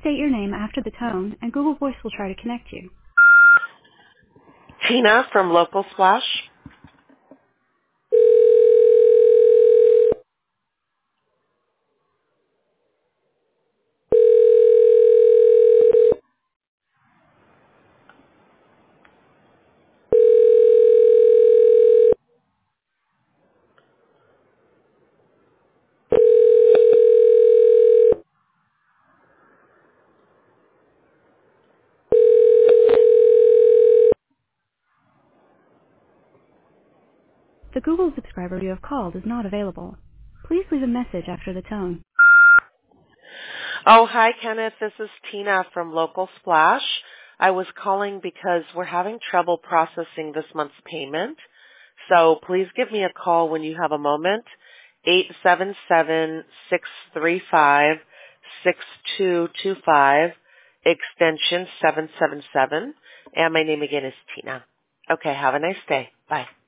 state your name after the tone, and Google Voice will try to connect you. Tina from Local Splash. The Google subscriber you have called is not available. Please leave a message after the tone. Oh, hi, Kenneth. This is Tina from Local Splash. I was calling because we're having trouble processing this month's payment. So please give me a call when you have a moment. 877-635-6225, extension 777. And my name again is Tina. Okay, have a nice day. Bye.